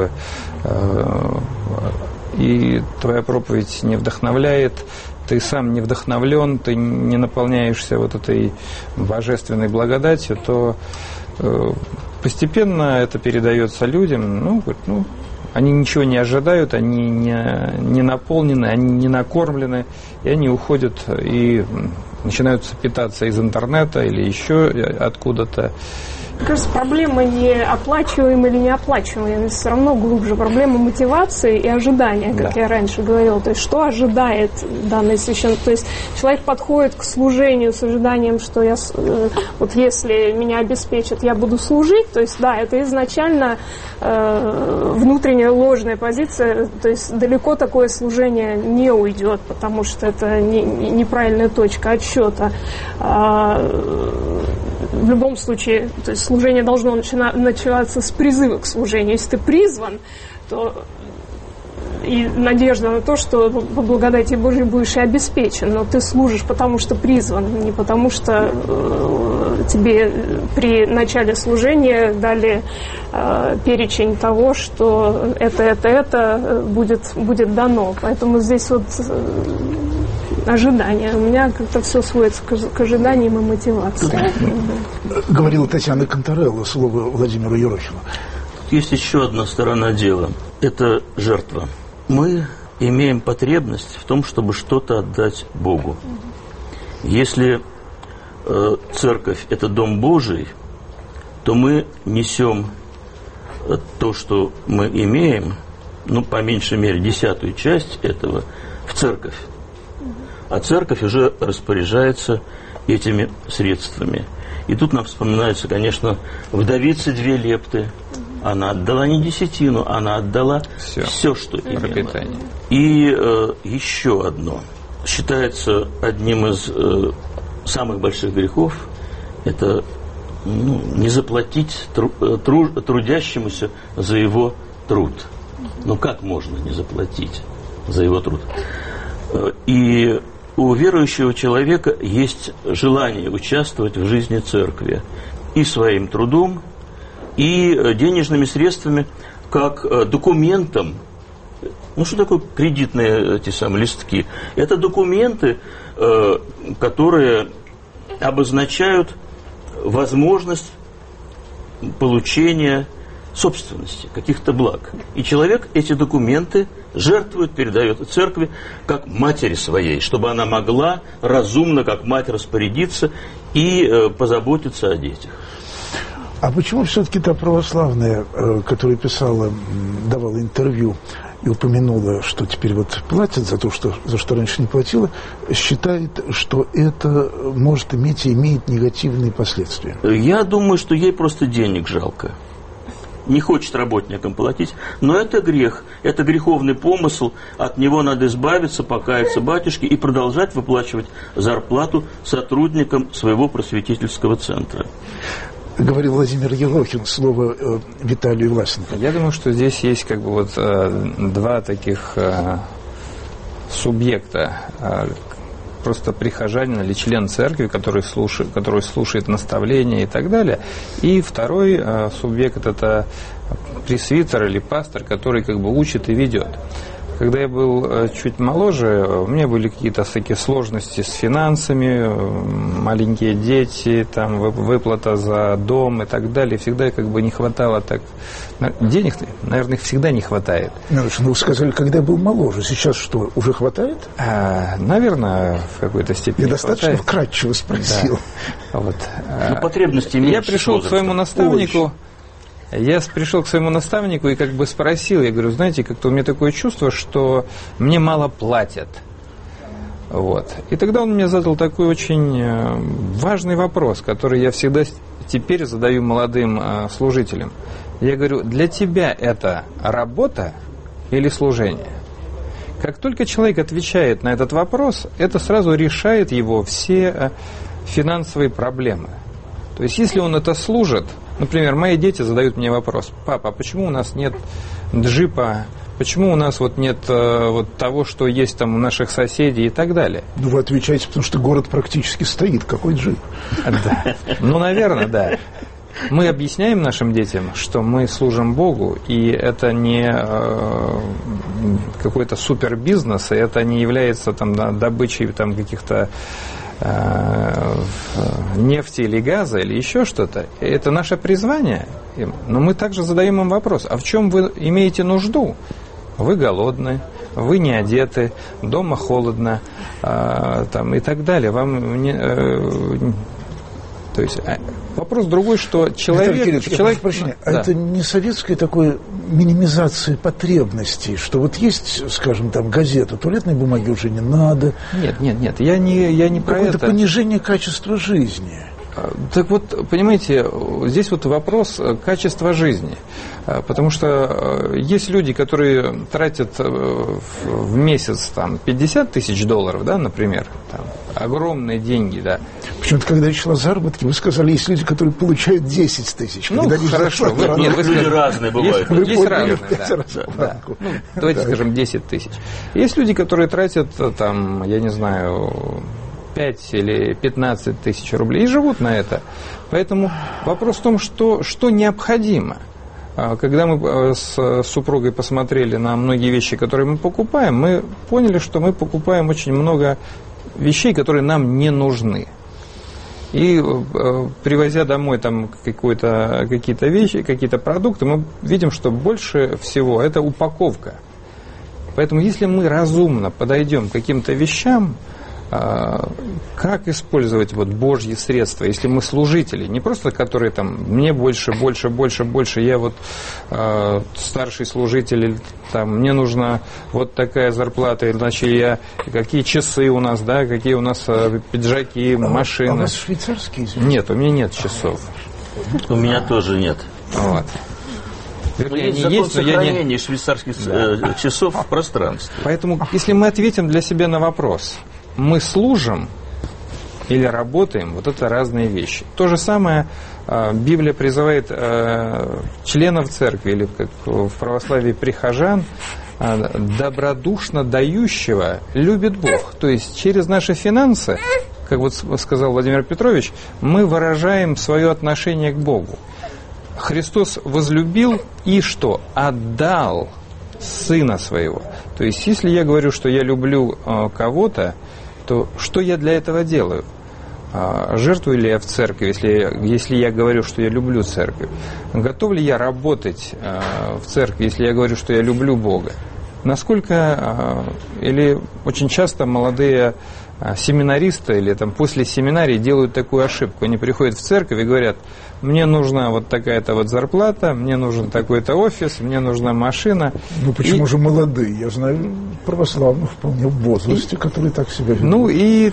и твоя проповедь не вдохновляет, ты сам не вдохновлен, ты не наполняешься вот этой божественной благодатью, то постепенно это передается людям, они ничего не ожидают, они не наполнены, они не накормлены, и они уходят и начинают питаться из интернета или еще откуда-то. Мне кажется, проблема не оплачиваемая или неоплачиваемая, все равно глубже. Проблема мотивации и ожидания, как я раньше говорила. То есть, что ожидает данный священник? То есть, человек подходит к служению с ожиданием, что если меня обеспечат, я буду служить. То есть, это изначально внутренняя ложная позиция. То есть, далеко такое служение не уйдет, потому что это неправильная точка отсчета. В любом случае, то есть служение должно начинаться с призыва к служению. Если ты призван, то и надежда на то, что по благодати Божьей будешь и обеспечен. Но ты служишь, потому что призван, не потому что тебе при начале служения дали перечень того, что это будет дано. Поэтому здесь ожидания. У меня как-то все сводится к ожиданиям и мотивации. Говорила Татьяна Конторелло, слово Владимиру Ерохину. Есть еще одна сторона дела. Это жертва. Мы имеем потребность в том, чтобы что-то отдать Богу. Если церковь – это Дом Божий, то мы несем то, что мы имеем, по меньшей мере, 10-ю часть этого в церковь. А церковь уже распоряжается этими средствами. И тут нам вспоминается, конечно, вдовица 2 лепты. Она отдала не десятину, она отдала все что имела. И еще одно. Считается одним из самых больших грехов – это не заплатить трудящемуся за его труд. Как можно не заплатить за его труд? И у верующего человека есть желание участвовать в жизни церкви и своим трудом, и денежными средствами, как документом. Что такое кредитные листки? Это документы, которые обозначают возможность получения собственности, каких-то благ. И человек эти документы жертвует, передает церкви как матери своей, чтобы она могла разумно, как мать, распорядиться и позаботиться о детях. А почему все-таки та православная, которая давала интервью и упомянула, что теперь платят за что раньше не платила, считает, что это может иметь и имеет негативные последствия? Я думаю, что ей просто денег жалко. Не хочет работникам платить, но это грех, это греховный помысл, от него надо избавиться, покаяться батюшке и продолжать выплачивать зарплату сотрудникам своего просветительского центра. Говорил Владимир Ерохин, слово Виталию Власенко. Я думаю, что здесь есть два таких субъекта. Просто прихожанин или член церкви, который слушает наставления и так далее. И второй субъект – это пресвитер или пастор, который учит и ведет. Когда я был чуть моложе, у меня были какие-то такие сложности с финансами, маленькие дети, там, выплата за дом и так далее. Всегда как бы не хватало так... Денег, наверное, их всегда не хватает. Ну, вы сказали, когда я был моложе. Сейчас что, уже хватает? Наверное, в какой-то степени. Я достаточно вкратчиво спросил. Да. Вот. Потребности меньше. Я пришел к своему наставнику... Я пришел к своему наставнику и как бы спросил, я говорю, знаете, как-то у меня такое чувство, что мне мало платят. Вот. И тогда он мне задал такой очень важный вопрос, который я всегда теперь задаю молодым служителям. Я говорю, для тебя это работа или служение? Как только человек отвечает на этот вопрос, это сразу решает его все финансовые проблемы. То есть, если он это служит, например, мои дети задают мне вопрос: папа, а почему у нас нет джипа, почему у нас вот нет вот того, что есть там у наших соседей и так далее? Ну, вы отвечаете, потому что город практически стоит. Какой джип? Да. Ну, наверное, да. Мы объясняем нашим детям, что мы служим Богу, и это не какой-то супербизнес, и это не является там добычей там каких-то нефти или газа или еще что-то. Это наше призвание. Но мы также задаем им вопрос: а в чем вы имеете нужду? Вы голодны, вы не одеты, дома холодно, там, и так далее. Вам не, то есть вопрос другой, что человек... Прощения, да. Это не советская такой минимизация потребностей, что вот есть, скажем, там газета, туалетной бумаги уже не надо. Нет, я не про это. Какое-то понижение качества жизни. Так вот, понимаете, здесь вот вопрос качества жизни. Потому что есть люди, которые тратят в месяц там, 50 тысяч долларов, да, например, там, огромные деньги, да. Почему-то, когда речь шла о заработке, вы сказали, есть люди, которые получают 10 тысяч. Ну, хорошо. Люди разные бывают. Есть разные, да. Ну, давайте скажем 10 тысяч. Есть люди, которые тратят, там, я не знаю, 5 или 15 тысяч рублей и живут на это. Поэтому вопрос в том, что необходимо. Когда мы с супругой посмотрели на многие вещи, которые мы покупаем, мы поняли, что мы покупаем очень много вещей, которые нам не нужны. И привозя домой там какие-то вещи, какие-то продукты, мы видим, что больше всего это упаковка. Поэтому если мы разумно подойдем к каким-то вещам, как использовать вот Божьи средства, если мы служители, не просто которые там мне больше, я вот старший служитель, там, мне нужна вот такая зарплата, иначе какие часы у нас, да, какие у нас пиджаки, машины. А у вас швейцарские? Нет, у меня нет часов. У меня тоже нет. Вот. Есть закон сохранения швейцарских часов в пространстве. Поэтому, если мы ответим для себя на вопрос, мы служим или работаем, вот это разные вещи. То же самое Библия призывает членов церкви, или как в православии прихожан, добродушно дающего любит Бог. То есть через наши финансы, как вот сказал Владимир Петрович, мы выражаем свое отношение к Богу. Христос возлюбил и что? Отдал Сына Своего. То есть если я говорю, что я люблю кого-то, то что я для этого делаю? Жертвую ли я в церкви, если я говорю, что я люблю церковь? Готов ли я работать в церкви, если я говорю, что я люблю Бога? Насколько, или очень часто молодые семинаристы или там после семинарии делают такую ошибку. Они приходят в церковь и говорят: мне нужна вот такая-то вот зарплата, мне нужен такой-то офис, мне нужна машина. Ну почему же молодые? Я знаю православных вполне в возрасте, которые так себя ведут. Ну и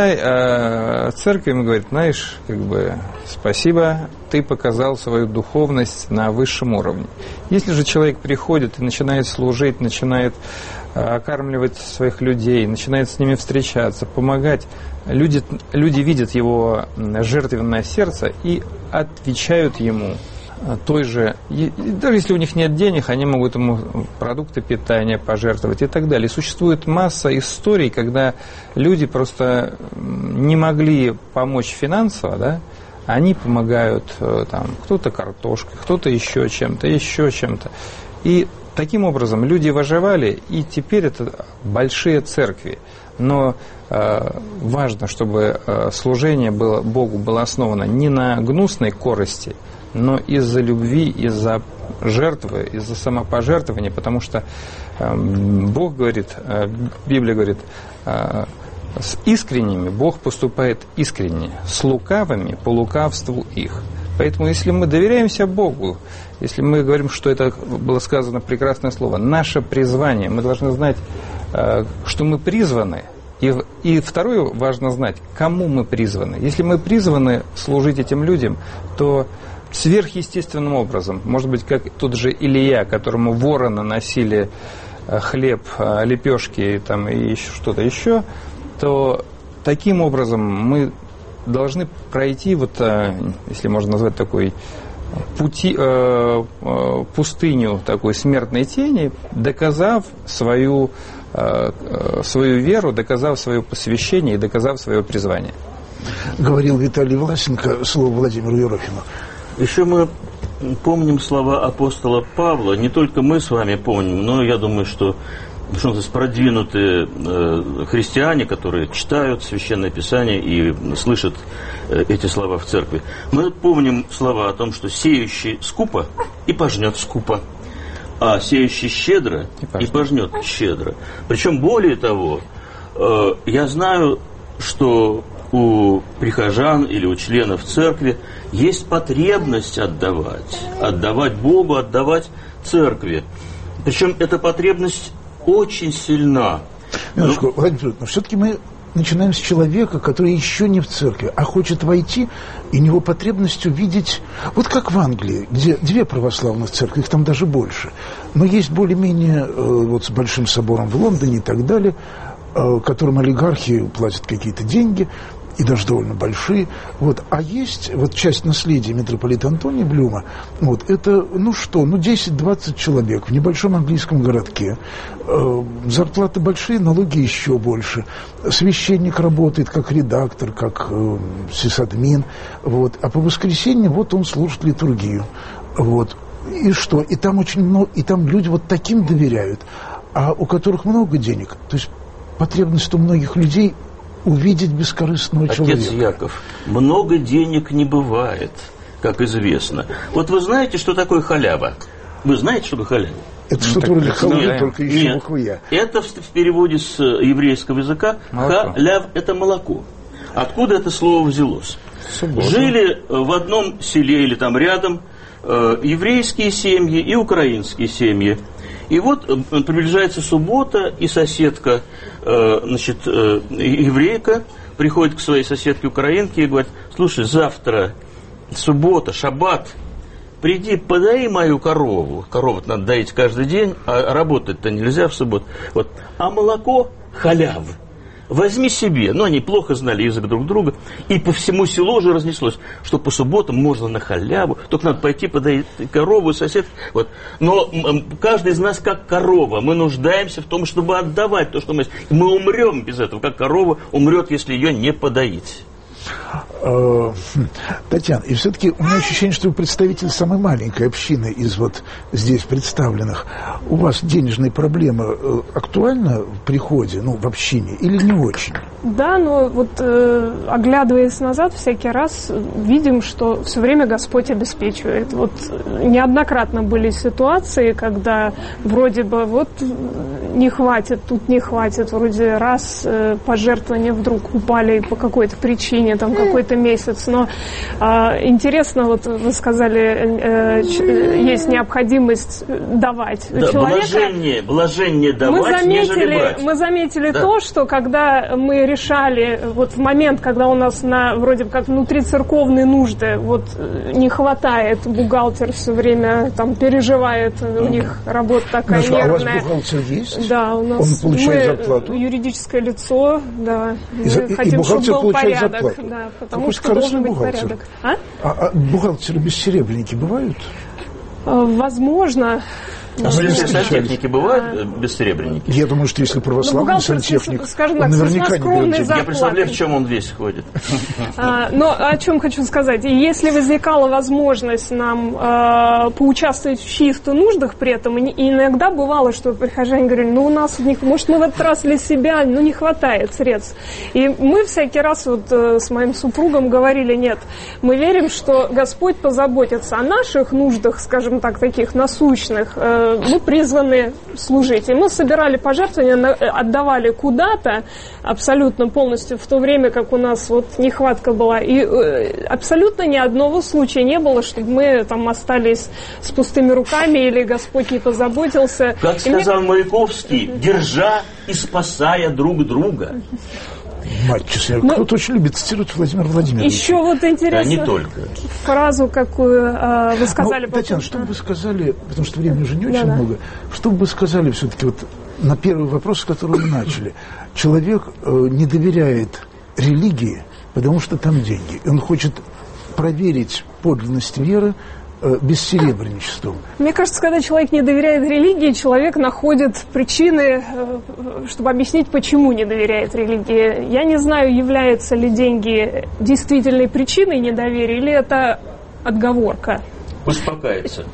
тогда церковь ему говорит: знаешь, как бы спасибо, ты показал свою духовность на высшем уровне. Если же человек приходит и начинает служить, начинает окармливать своих людей, начинает с ними встречаться, помогать, люди видят его жертвенное сердце и отвечают ему той же, даже если у них нет денег, они могут ему продукты питания пожертвовать и так далее. Существует масса историй, когда люди просто не могли помочь финансово, да, они помогают, там, кто-то картошкой, кто-то еще чем-то. И таким образом люди выживали, и теперь это большие церкви. Но важно, чтобы служение Богу было основано не на гнусной корысти, но из-за любви, из-за жертвы, из-за самопожертвования, потому что Бог говорит, Библия говорит, с искренними Бог поступает искренне, с лукавыми по лукавству их. Поэтому, если мы доверяемся Богу, если мы говорим, что это было сказано прекрасное слово, наше призвание, мы должны знать, что мы призваны. И второе, важно знать, кому мы призваны. Если мы призваны служить этим людям, то сверхъестественным образом, может быть, как тот же Илия, которому вороны носили хлеб, лепешки там, и что-то еще, то таким образом мы должны пройти, вот, если можно назвать такой пустыню такой смертной тени, доказав свою веру, доказав свое посвящение и доказав свое призвание. Говорил Виталий Власенко, слово Владимиру Ерохину. Еще мы помним слова апостола Павла, не только мы с вами помним, но я думаю, что продвинутые христиане, которые читают Священное Писание и слышат эти слова в церкви. Мы помним слова о том, что сеющий скупо и пожнет скупо, а сеющий щедро и пожнет щедро. Причем более того, я знаю, что у прихожан или у членов церкви есть потребность отдавать Богу, отдавать церкви. Причем эта потребность очень сильна. Владимир Федорович, но все-таки мы начинаем с человека, который еще не в церкви, а хочет войти, и у него потребность увидеть, вот как в Англии, где 2 православных церкви, их там даже больше, но есть более-менее вот с Большим собором в Лондоне и так далее, которым олигархи платят какие-то деньги, и даже довольно большие. Вот. А есть вот часть наследия митрополита Антония Блюма, вот, это, 10-20 человек в небольшом английском городке. Зарплаты большие, налоги еще больше. Священник работает как редактор, как сисадмин. Вот. А по воскресеньям вот он служит литургию. Вот. И что? И там очень много, и там люди вот таким доверяют, а у которых много денег. То есть потребность у многих людей увидеть бескорыстного человека. Отец Яков, много денег не бывает, как известно. Вот вы знаете, что такое халява? Вы знаете, что такое халява? Это что-то вроде халвы, только еще букву «я». Это в переводе с еврейского языка халяв – это молоко. Откуда это слово взялось? Жили в одном селе или там рядом еврейские семьи и украинские семьи. И вот приближается суббота, и соседка, еврейка, приходит к своей соседке украинке и говорит: слушай, завтра суббота, шаббат, приди, подай мою корову. Корову надо доить каждый день, а работать-то нельзя в субботу. Вот. А молоко халяв. Возьми себе. Но они плохо знали язык друг друга. И по всему селу уже разнеслось, что по субботам можно на халяву, только надо пойти подать корову сосед. Вот. Но каждый из нас как корова. Мы нуждаемся в том, чтобы отдавать то, что мы есть. Мы умрем без этого, как корова умрет, если ее не подоить. Татьяна, и все-таки у меня ощущение, что вы представитель самой маленькой общины из вот здесь представленных. У вас денежные проблемы актуальны в приходе, в общине, или не очень? Да, но вот оглядываясь назад, всякий раз видим, что все время Господь обеспечивает. Вот неоднократно были ситуации, когда вроде бы вот не хватит, тут не хватит, вроде раз пожертвования вдруг упали по какой-то причине, там какой-то месяц. Но интересно, вот вы сказали, есть необходимость давать. Да, блаженнее давать, нежели брать. Мы заметили то, что когда мы решали, вот в момент, когда у нас вроде как внутрицерковные нужды, вот не хватает, бухгалтер все время там переживает, у них работа такая нервная. А у вас бухгалтер есть? Да, у нас. Он получает зарплату? Юридическое лицо, да. И бухгалтер чтобы был получает порядок, зарплату? Да, потому что должен быть порядок. А бухгалтеры бессеребренники бывают? Возможно. А сантехники бывают бессеребренники? Я думаю, что если православный сантехник, он наверняка не будет. Я представляю, в чем он весь ходит. Но о чем хочу сказать. И если возникала возможность нам поучаствовать в чьих-то нуждах при этом, и иногда бывало, что прихожане говорили, у нас, может, мы в этот раз для себя, не хватает средств. И мы всякий раз с моим супругом говорили, нет, мы верим, что Господь позаботится о наших нуждах, скажем так, таких насущных. Мы призваны служить. И мы собирали пожертвования, отдавали куда-то абсолютно полностью, в то время как у нас нехватка была. И абсолютно ни одного случая не было, чтобы мы там остались с пустыми руками или Господь не позаботился. Как сказал Маяковский, держа и спасая друг друга. Мать честная, кто-то очень любит цитировать Владимира Владимировича. Еще интересно. Не только. Фразу, какую вы сказали. Татьяна, что бы вы сказали, потому что времени уже не очень много, что бы вы сказали все-таки на первый вопрос, с которого мы начали. Человек не доверяет религии, потому что там деньги. Он хочет проверить подлинность веры бессеребренничеством. Мне кажется, когда человек не доверяет религии, человек находит причины, чтобы объяснить, почему не доверяет религии. Я не знаю, являются ли деньги действительной причиной недоверия, или это отговорка. Успокаивается.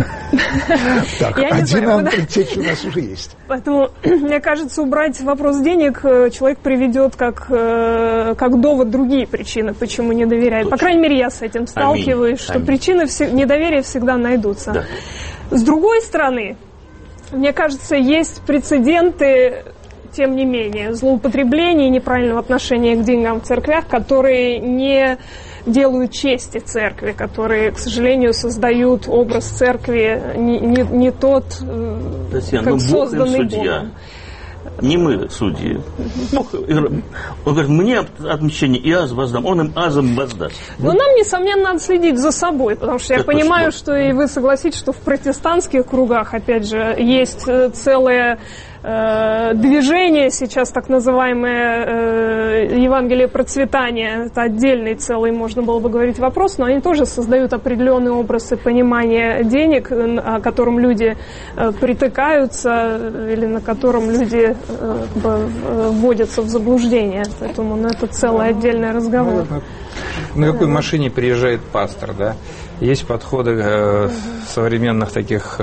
Так, один антитеч у нас уже есть. Поэтому, мне кажется, убрать вопрос денег человек приведет как довод другие причины, почему не доверяет. По крайней мере, я с этим сталкиваюсь, что причины недоверия всегда найдутся. Да. С другой стороны, мне кажется, есть прецеденты, тем не менее, злоупотребления и неправильного отношения к деньгам в церквях, которые не делают чести церкви, которые, к сожалению, создают образ церкви не тот, как созданный Богом. Не мы судьи. Он говорит, мне отмщение и аз воздам, он им азом воздаст. Но нам, несомненно, надо следить за собой, потому что я понимаю, что и вы согласитесь, что в протестантских кругах, опять же, есть целое движение сейчас, так называемое Евангелие процветания. Это отдельный целый, можно было бы говорить, вопрос, но они тоже создают определенный образ и понимание денег, о котором люди притыкаются или на котором люди вводятся в заблуждение. Поэтому это целый отдельный разговор. На какой машине приезжает пастор, да? Есть подходы современных таких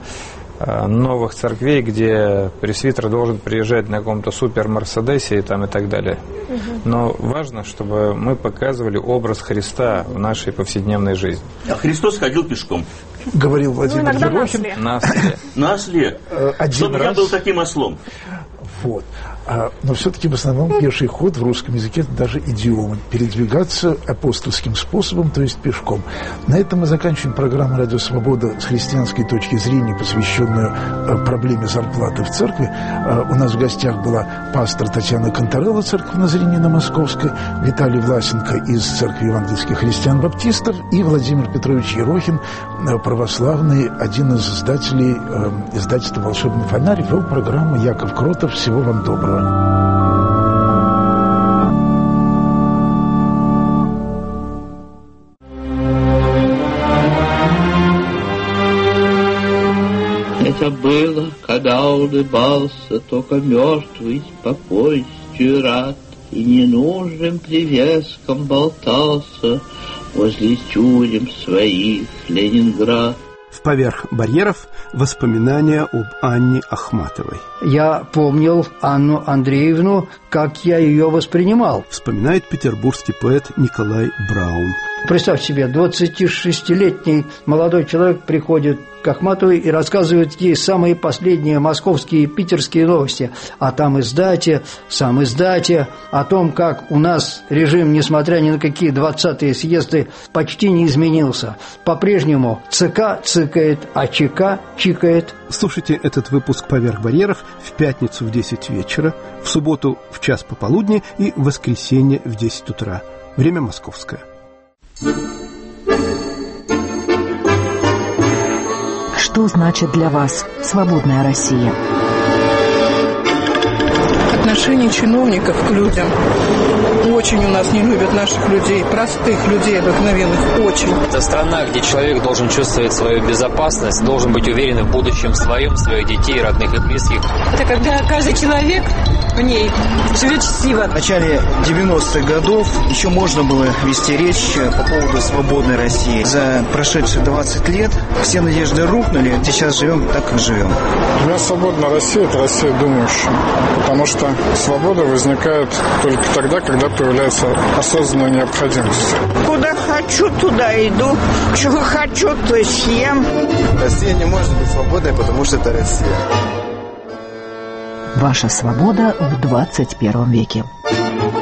новых церквей, где пресвитер должен приезжать на каком-то супер-мерседесе и так далее. Но важно, чтобы мы показывали образ Христа в нашей повседневной жизни. А Христос ходил пешком. Говорил Владимир Ерохин. На осле. Чтобы я был таким ослом. Вот. Но все-таки в основном пеший ход в русском языке это даже идиома. Передвигаться апостольским способом, то есть пешком. На этом мы заканчиваем программу «Радио Свобода» с христианской точки зрения, посвященную проблеме зарплаты в церкви. У нас в гостях была пастор Татьяна Конторелло, церковь Назарения на Московской, Виталий Власенко из церкви евангельских христиан-баптистов и Владимир Петрович Ерохин, православный, один из издателей издательства «Волшебный фонарь». Вел программу Яков Кротов. Всего вам доброго. Это было, когда улыбался только мертвый спокойствию рад, и ненужным привеском болтался возле тюрем своих Ленинград. В «Поверх барьеров» воспоминания об Анне Ахматовой. Я помнил Анну Андреевну, как я ее воспринимал. Вспоминает петербургский поэт Николай Браун. Представь себе, 26-летний молодой человек приходит к Ахматовой и рассказывает ей самые последние московские и питерские новости. А там издате, сам издате, о том, как у нас режим, несмотря ни на какие 20-е съезды, почти не изменился. По-прежнему ЦК цыкает, а ЧК чикает. Слушайте этот выпуск «Поверх барьеров» в пятницу в 10 вечера, в субботу в час пополудни и в воскресенье в 10 утра. Время московское. Что значит для вас свободная Россия? отношение чиновников к людям. Очень у нас не любят наших людей, простых людей обыкновенных, очень. Это страна, где человек должен чувствовать свою безопасность, должен быть уверен в будущем своем, своих детей, родных и близких. Это когда каждый человек в ней живет счастливо. В начале 90-х годов еще можно было вести речь по поводу свободной России. За прошедшие 20 лет все надежды рухнули, сейчас живем так, как живем. Для меня свободная Россия – это Россия думающая, потому что свобода возникает только тогда, когда появляется осознанная необходимость. Куда хочу, туда иду. Чего хочу, то и съем. Россия не может быть свободной, потому что это Россия. Ваша свобода в 21 веке.